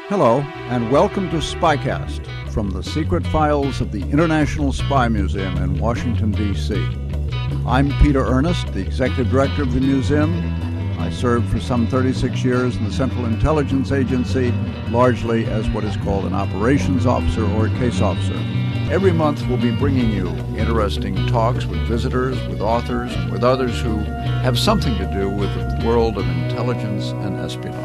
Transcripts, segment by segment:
Hello, and welcome to Spycast from the secret files of the International Spy Museum in Washington, D.C. I'm Peter Ernest, the executive director of the museum. I served for some 36 years in the Central Intelligence Agency, largely as what is called an operations officer or a case officer. Every month we'll be bringing you interesting talks with visitors, with authors, and with others who have something to do with the world of intelligence and espionage.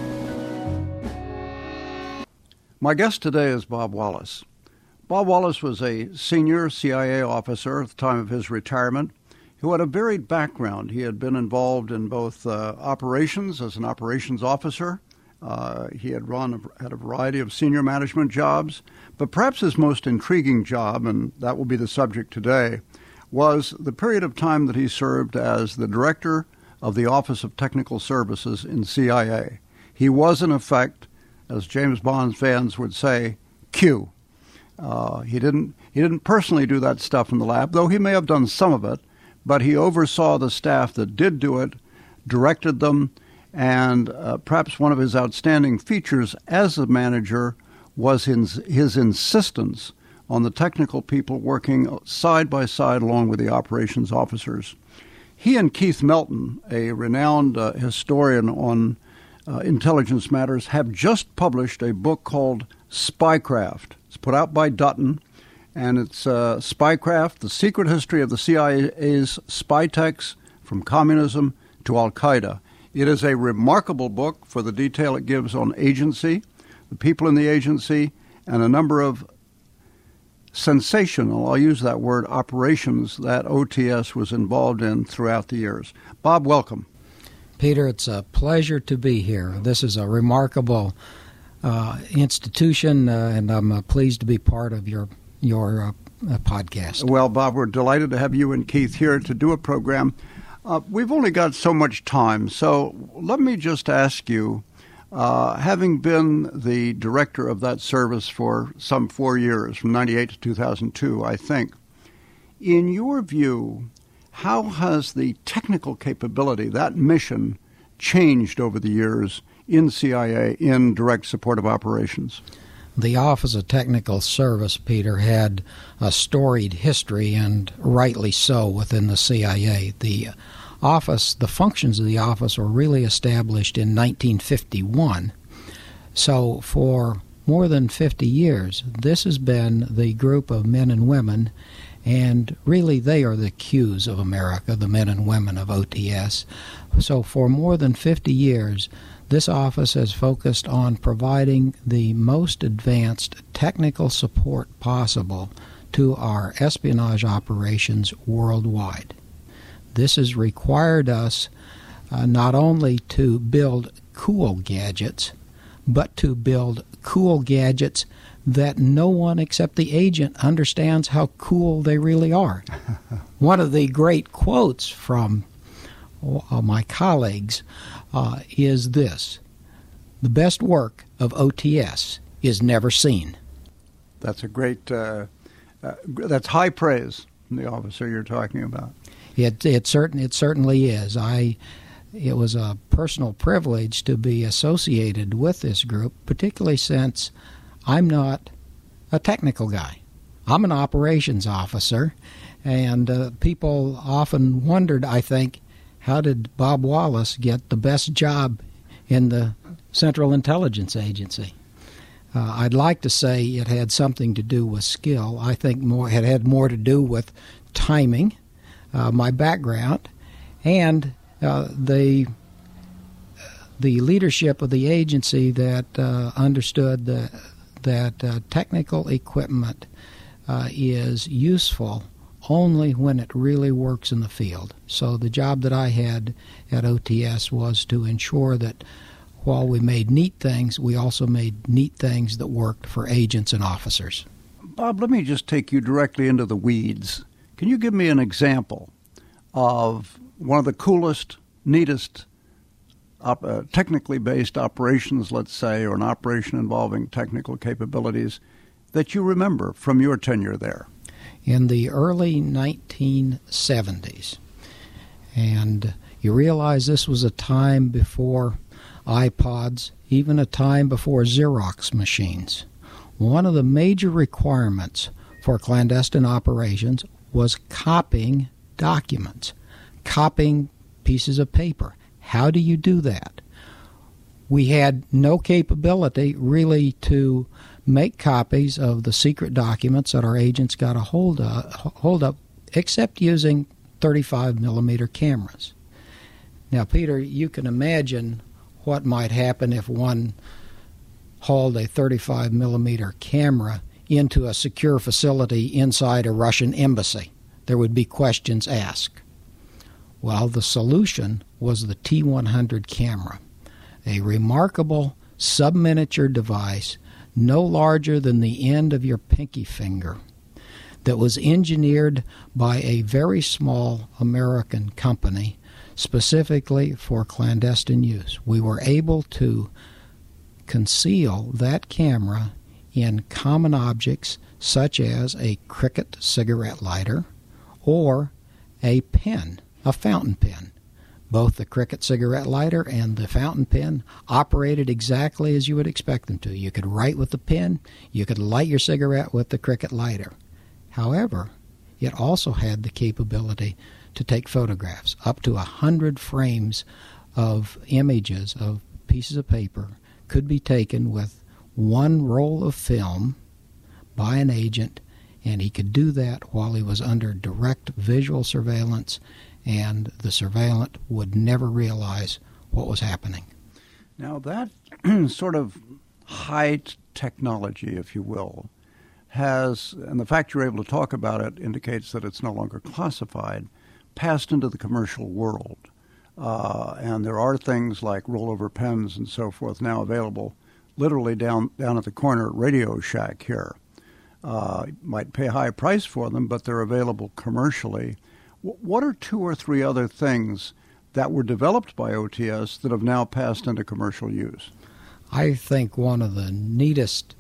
My guest today is Bob Wallace. Bob Wallace was a senior CIA officer at the time of his retirement who had a varied background. He had been involved in both operations as an operations officer. He had had a variety of senior management jobs. But perhaps his most intriguing job, and that will be the subject today, was the period of time that he served as the director of the Office of Technical Services in CIA. He was, in effect, as James Bond fans would say, Q. He didn't personally do that stuff in the lab, though he may have done some of it, but he oversaw the staff that did do it, directed them, and perhaps one of his outstanding features as a manager was his insistence on the technical people working side by side along with the operations officers. He and Keith Melton, a renowned historian on intelligence matters, have just published a book called Spycraft. It's put out by Dutton, and it's Spycraft, The Secret History of the CIA's Spy Techs from Communism to Al-Qaeda. It is a remarkable book for the detail it gives on agency, the people in the agency, and a number of sensational, I'll use that word, operations that OTS was involved in throughout the years. Bob, welcome. Peter, it's a pleasure to be here. This is a remarkable institution, and I'm pleased to be part of your podcast. Well, Bob, we're delighted to have you and Keith here to do a program. We've only got so much time, so let me just ask you, having been the director of that service for some 4 years, from 98 to 2002, I think, in your view, how has the technical capability, that mission, changed over the years in CIA in direct support of operations? The Office of Technical Service, Peter, had a storied history, and rightly so, within the CIA. The functions of the office were really established in 1951. So for more than 50 years, this has been the group of men and women, and really they are the Qs of America, the men and women of OTS. So for more than 50 years, this office has focused on providing the most advanced technical support possible to our espionage operations worldwide. This has required us not only to build cool gadgets, but to build cool gadgets that no one except the agent understands how cool they really are. One of the great quotes from my colleagues is this: "The best work of OTS is never seen." That's a great, that's high praise from the officer you're talking about. It certainly is. It was a personal privilege to be associated with this group, particularly since I'm not a technical guy. I'm an operations officer, and people often wondered, I think, how did Bob Wallace get the best job in the Central Intelligence Agency? I'd like to say it had something to do with skill. I think it had more to do with timing, my background, and the leadership of the agency that understood that technical equipment is useful only when it really works in the field. So the job that I had at OTS was to ensure that while we made neat things, we also made neat things that worked for agents and officers. Bob, let me just take you directly into the weeds. Can you give me an example of one of the coolest, neatest, technically based operations, let's say, or an operation involving technical capabilities that you remember from your tenure there? In the early 1970s, and you realize this was a time before iPods, even a time before Xerox machines. One of the major requirements for clandestine operations was copying documents, copying pieces of paper. How do you do that? We had no capability really to make copies of the secret documents that our agents got a hold of except using 35 millimeter cameras. Now, Peter, you can imagine what might happen if one hauled a 35 millimeter camera into a secure facility inside a Russian embassy. There would be questions asked. Well, the solution was the T100 camera, a remarkable sub-miniature device no larger than the end of your pinky finger that was engineered by a very small American company specifically for clandestine use. We were able to conceal that camera in common objects such as a Cricket cigarette lighter or a pen, a fountain pen. Both the Cricket cigarette lighter and the fountain pen operated exactly as you would expect them to. You could write with the pen, you could light your cigarette with the Cricket lighter. However, it also had the capability to take photographs. Up to 100 frames of images of pieces of paper could be taken with one roll of film by an agent, and he could do that while he was under direct visual surveillance, and the surveillant would never realize what was happening. Now that sort of high technology, if you will, has, and the fact you're able to talk about it indicates that it's no longer classified, passed into the commercial world. And there are things like rollover pens and so forth now available literally down at the corner at Radio Shack here. You might pay a high price for them, but they're available commercially. What are two or three other things that were developed by OTS that have now passed into commercial use? I think one of the neatest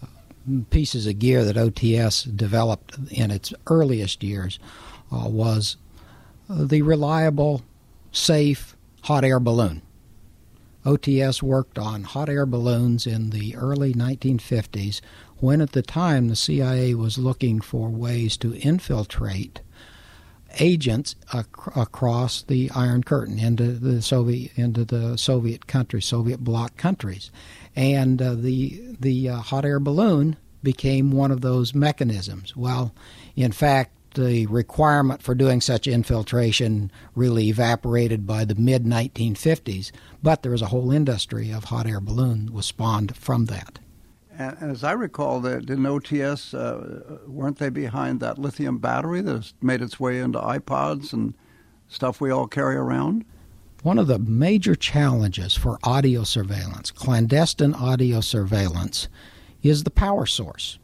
pieces of gear that OTS developed in its earliest years was the reliable, safe hot air balloon. OTS worked on hot air balloons in the early 1950s when at the time the CIA was looking for ways to infiltrate agents across the Iron Curtain into the Soviet countries, Soviet bloc countries. And the hot air balloon became one of those mechanisms. Well, in fact, the requirement for doing such infiltration really evaporated by the mid-1950s, but there was a whole industry of hot air balloon was spawned from that. And as I recall, didn't OTS, weren't they behind that lithium battery that has made its way into iPods and stuff we all carry around? One of the major challenges for audio surveillance, clandestine audio surveillance, is the power source.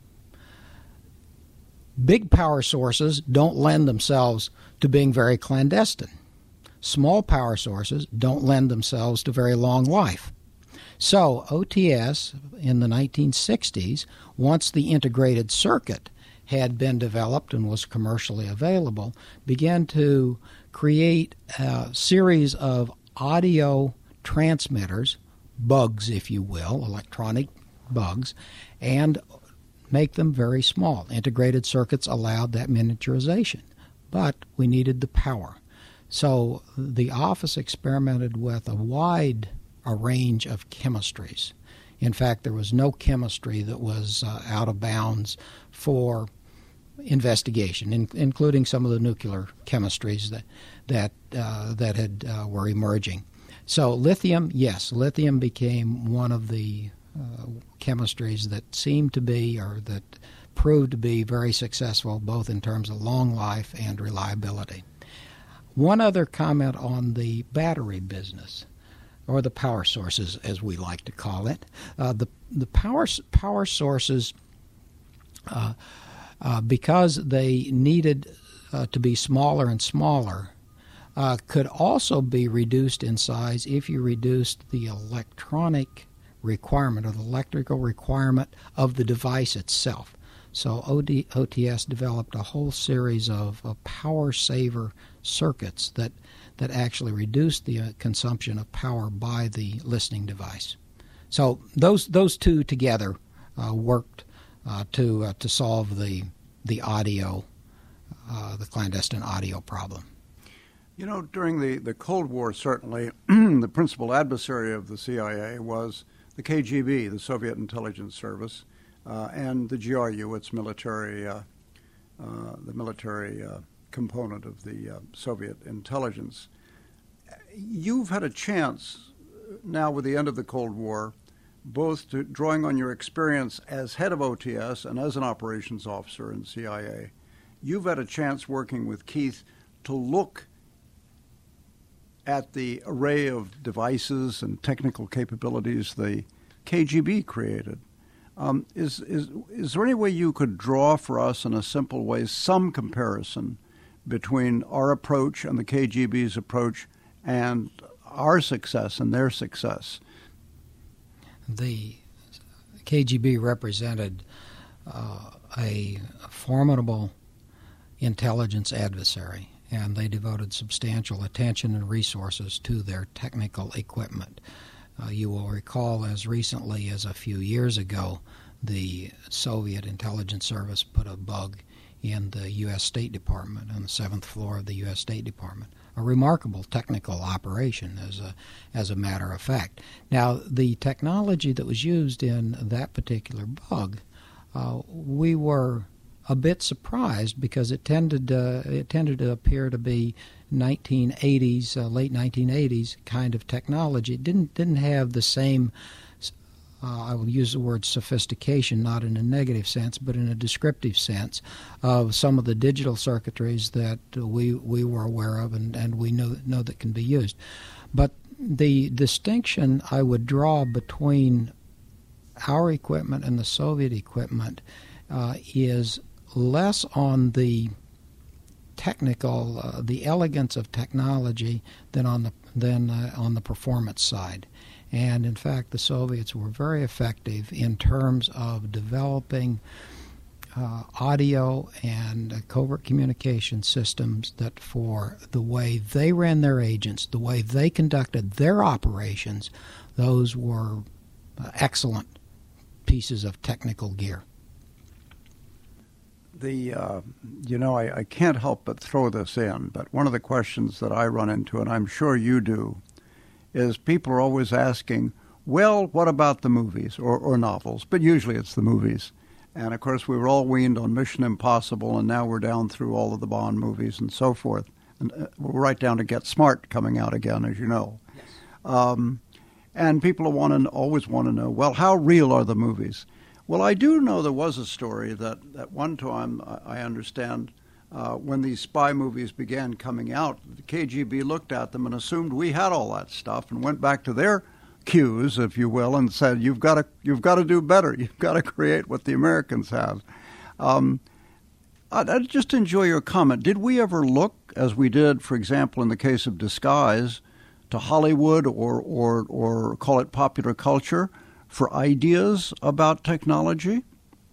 Big power sources don't lend themselves to being very clandestine. Small power sources don't lend themselves to very long life. So OTS in the 1960s, once the integrated circuit had been developed and was commercially available, began to create a series of audio transmitters, bugs if you will, electronic bugs, and make them very small. Integrated circuits allowed that miniaturization, but we needed the power. So the office experimented with a range of chemistries. In fact, there was no chemistry that was out of bounds for investigation, including some of the nuclear chemistries that were emerging. So lithium, yes, lithium became one of the chemistries that seemed to be, or that proved to be, very successful, both in terms of long life and reliability. One other comment on the battery business, or the power sources, as we like to call it. The power sources, because they needed to be smaller and smaller, could also be reduced in size if you reduced the electronic requirement, or the electrical requirement of the device itself. So OTS developed a whole series of power saver circuits that that actually reduced the consumption of power by the listening device. So those two together worked to solve the audio, the clandestine audio problem. You know, during the Cold War, certainly, the principal adversary of the CIA was the KGB, the Soviet Intelligence Service, and the GRU, its military, the military component of the Soviet intelligence. You've had a chance now with the end of the Cold War, both to drawing on your experience as head of OTS and as an operations officer in CIA. You've had a chance working with Keith to look at the array of devices and technical capabilities the KGB created. Is there any way you could draw for us in a simple way some comparison between our approach and the KGB's approach and our success and their success? The KGB represented a formidable intelligence adversary, and they devoted substantial attention and resources to their technical equipment. You will recall as recently as a few years ago, the Soviet intelligence service put a bug in the U.S. State Department on the 7th floor of the U.S. State Department. A remarkable technical operation, as a matter of fact. Now, the technology that was used in that particular bug, we were a bit surprised because it tended to appear to be 1980s, late 1980s kind of technology. It didn't have the same, I will use the word sophistication, not in a negative sense, but in a descriptive sense, of some of the digital circuitries that we were aware of and we know that can be used. But the distinction I would draw between our equipment and the Soviet equipment is less on the technical, the elegance of technology than on the performance side. And in fact, the Soviets were very effective in terms of developing audio and covert communication systems that, for the way they ran their agents, the way they conducted their operations, those were excellent pieces of technical gear. I can't help but throw this in, but one of the questions that I run into, and I'm sure you do, is people are always asking, well, what about the movies or novels? But usually it's the movies. And, of course, we were all weaned on Mission Impossible, and now we're down through all of the Bond movies and so forth. And we're right down to Get Smart coming out again, as you know. Yes. And people always want to know, well, how real are the movies? Well, I do know there was a story that at one time, I understand, when these spy movies began coming out, the KGB looked at them and assumed we had all that stuff and went back to their cues, if you will, and said, you've got to do better. You've got to create what the Americans have. I'd just enjoy your comment. Did we ever look, as we did, for example, in the case of Disguise, to Hollywood or call it popular culture for ideas about technology?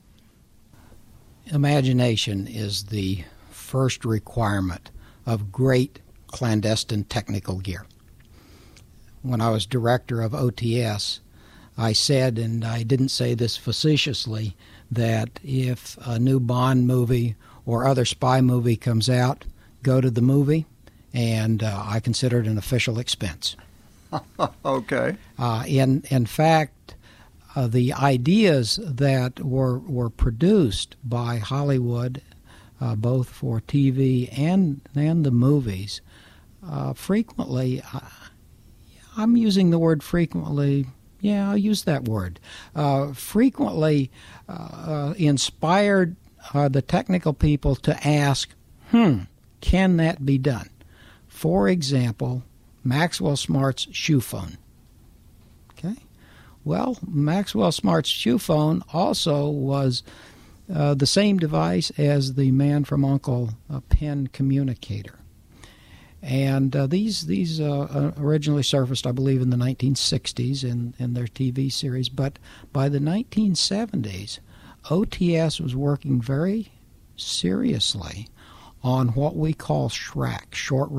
Imagination is the first requirement of great clandestine technical gear. When I was director of OTS, I said, and I didn't say this facetiously, that if a new Bond movie or other spy movie comes out, go to the movie, and I consider it an official expense. Okay. In fact, the ideas that were produced by Hollywood, both for TV and the movies, frequently, I'm using the word frequently, yeah, I'll use that word, frequently inspired the technical people to ask, can that be done? For example, Maxwell Smart's shoe phone. Okay? Well, Maxwell Smart's shoe phone also was the same device as the Man from U.N.C.L.E. pen communicator. And these originally surfaced, I believe, in the 1960s in their TV series. But by the 1970s, OTS was working very seriously on what we call SRAC,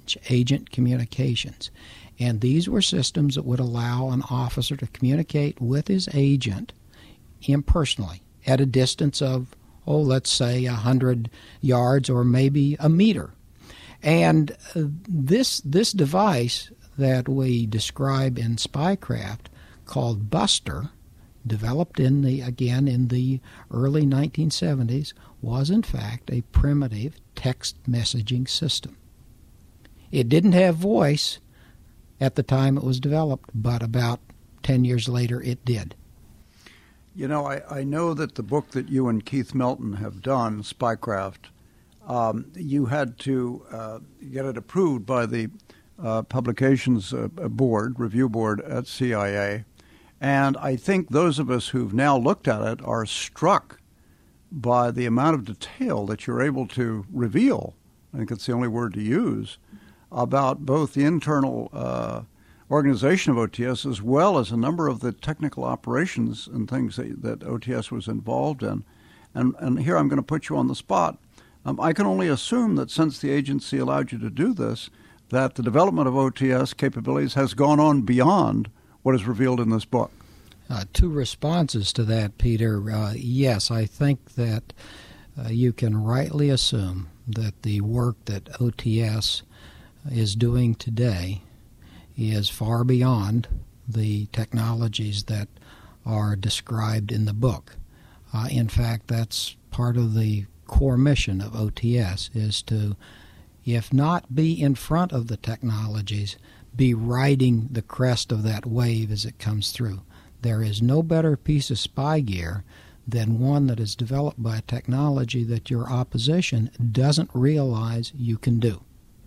agent communications. And these were systems that would allow an officer to communicate with his agent impersonally at a distance of, let's say 100 yards or maybe a meter. And this device that we describe in spycraft, called Buster, developed in the early 1970s, was in fact a primitive text messaging system. It didn't have voice at the time it was developed, but about 10 years later it did. You know, I know that the book that you and Keith Melton have done, Spycraft, you had to get it approved by the publications review board at CIA. And I think those of us who've now looked at it are struck by the amount of detail that you're able to reveal, I think it's the only word to use, about both the internal organization of OTS as well as a number of the technical operations and things that OTS was involved in. And here I'm going to put you on the spot. I can only assume that since the agency allowed you to do this, that the development of OTS capabilities has gone on beyond what is revealed in this book. Two responses to that, Peter. Yes, I think that you can rightly assume that the work that OTS is doing today is far beyond the technologies that are described in the book. In fact, that's part of the core mission of OTS, is to, if not be in front of the technologies, be riding the crest of that wave as it comes through. There is no better piece of spy gear than one that is developed by a technology that your opposition doesn't realize you can do.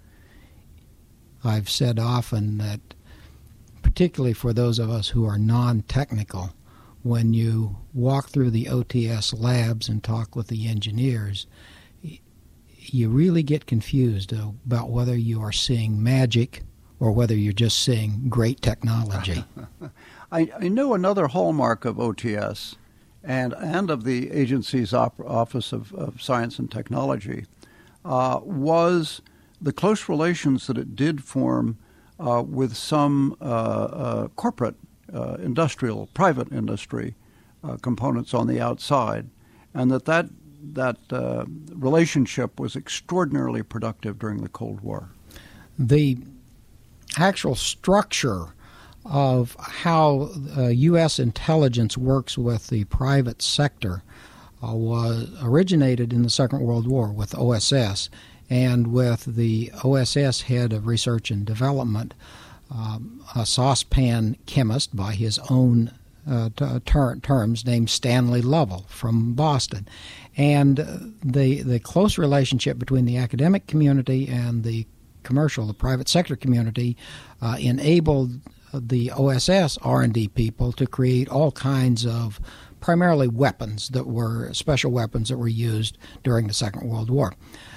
I've said often that, particularly for those of us who are non-technical, when you walk through the OTS labs and talk with the engineers, you really get confused about whether you are seeing magic or whether you're just seeing great technology. I know another hallmark of OTS and of the agency's Office of Science and Technology was the close relations that it did form with some corporate, industrial, private industry components on the outside, and that relationship was extraordinarily productive during the Cold War. The actual structure of how U.S. intelligence works with the private sector was originated in the Second World War with OSS, and with the OSS head of research and development, a saucepan chemist by his own terms named Stanley Lovell from Boston. And the close relationship between the academic community and the private sector community enabled the OSS R&D people to create all kinds of primarily weapons that were special weapons that were used during the Second World War.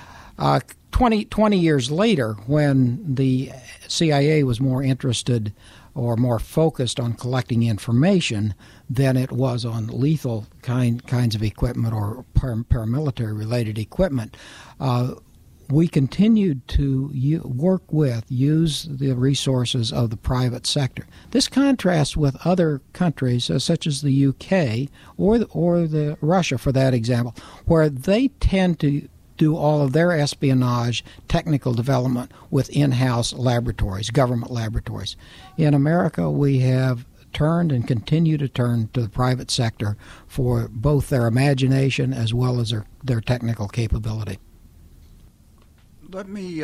20 years later, when the CIA was more interested or more focused on collecting information than it was on lethal kinds of equipment or paramilitary-related equipment, we continued to use the resources of the private sector. This contrasts with other countries, such as the UK or the Russia, for that example, where they tend to do all of their espionage technical development with in-house laboratories, government laboratories. In America, we have turned and continue to turn to the private sector for both their imagination as well as their technical capability. Let me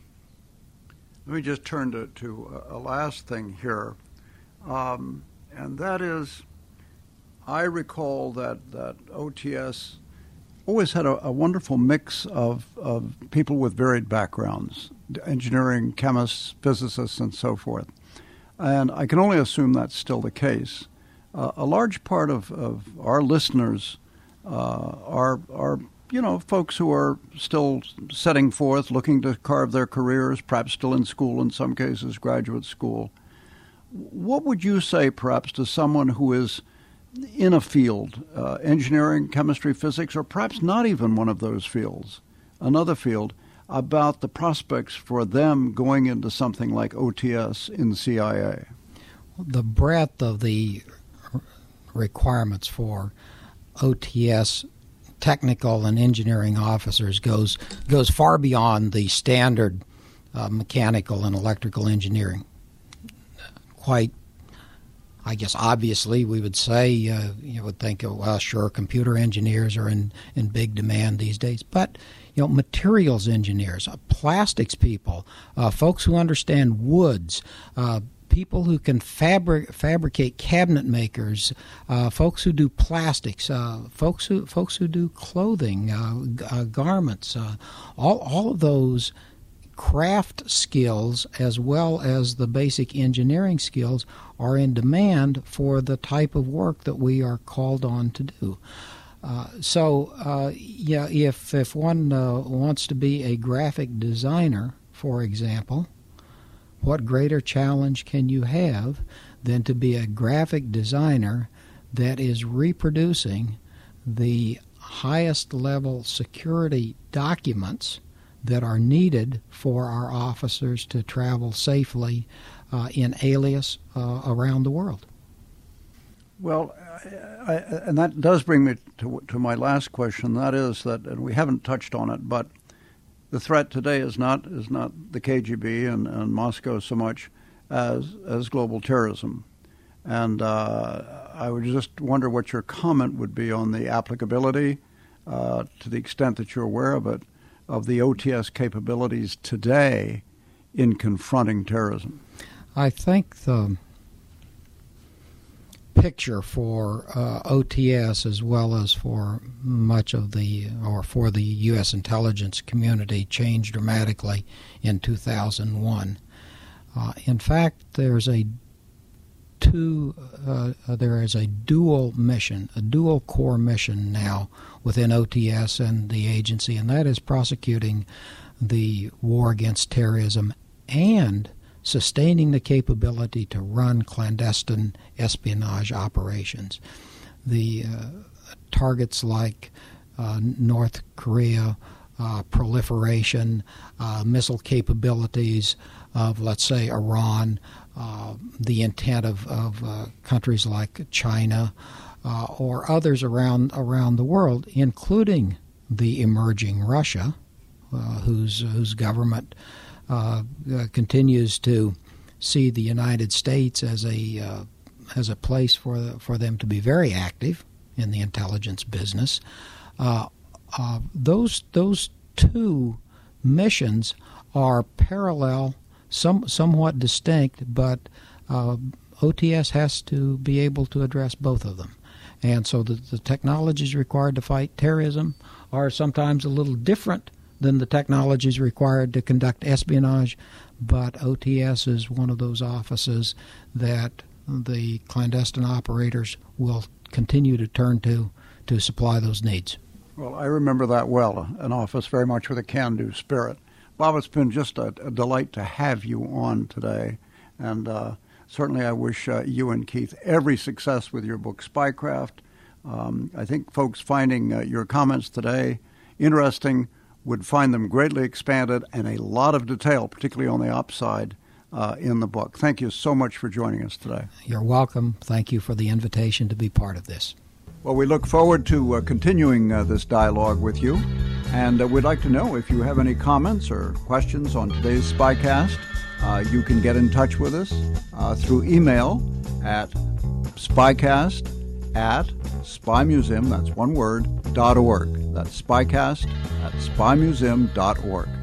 just turn to a last thing here, and that is, I recall that OTS always had a wonderful mix of people with varied backgrounds, engineering, chemists, physicists, and so forth. And I can only assume that's still the case. A large part of our listeners are folks who are still setting forth, looking to carve their careers, perhaps still in school, in some cases graduate school. What would you say, perhaps, to someone who is in a field, engineering, chemistry, physics, or perhaps not even one of those fields, another field, about the prospects for them going into something like OTS in the CIA? The breadth of the requirements for OTS technical and engineering officers goes far beyond the standard mechanical and electrical engineering. Quite, I guess, obviously, we would say, you would think, well, sure, computer engineers are in big demand these days. But, materials engineers, plastics people, folks who understand woods, people who can fabricate cabinet makers, folks who do plastics, folks who do clothing, garments, all of those craft skills as well as the basic engineering skills are in demand for the type of work that we are called on to do. If one wants to be a graphic designer, for example, what greater challenge can you have than to be a graphic designer that is reproducing the highest level security documents that are needed for our officers to travel safely in alias around the world? Well, and that does bring me to my last question. That is that, and we haven't touched on it, but the threat today is not the KGB and Moscow so much as global terrorism. And I would just wonder what your comment would be on the applicability, to the extent that you're aware of it, of the OTS capabilities today in confronting terrorism. I think the picture for OTS as well as for much of for the U.S. intelligence community changed dramatically in 2001. In fact, there is a dual mission, a dual core mission now within OTS and the agency, and that is prosecuting the war against terrorism and sustaining the capability to run clandestine espionage operations. The targets like North Korea, proliferation, missile capabilities of, let's say, Iran, the intent of countries like China or others around the world, including the emerging Russia, whose government continues to see the United States as a place for them to be very active in the intelligence business. Those two missions are parallel, somewhat distinct, but OTS has to be able to address both of them. And so the technologies required to fight terrorism are sometimes a little different than the technologies required to conduct espionage, but OTS is one of those offices that the clandestine operators will continue to turn to supply those needs. Well, I remember that well, an office very much with a can-do spirit. Bob, it's been just a delight to have you on today, and certainly I wish you and Keith every success with your book, Spycraft. I think folks finding your comments today interesting would find them greatly expanded and a lot of detail, particularly on the ops side, in the book. Thank you so much for joining us today. You're welcome. Thank you for the invitation to be part of this. Well, we look forward to continuing this dialogue with you, and we'd like to know if you have any comments or questions on today's Spycast. You can get in touch with us through email at spycast@spymuseum, that's one word, .org. That's spycast@spymuseum.org.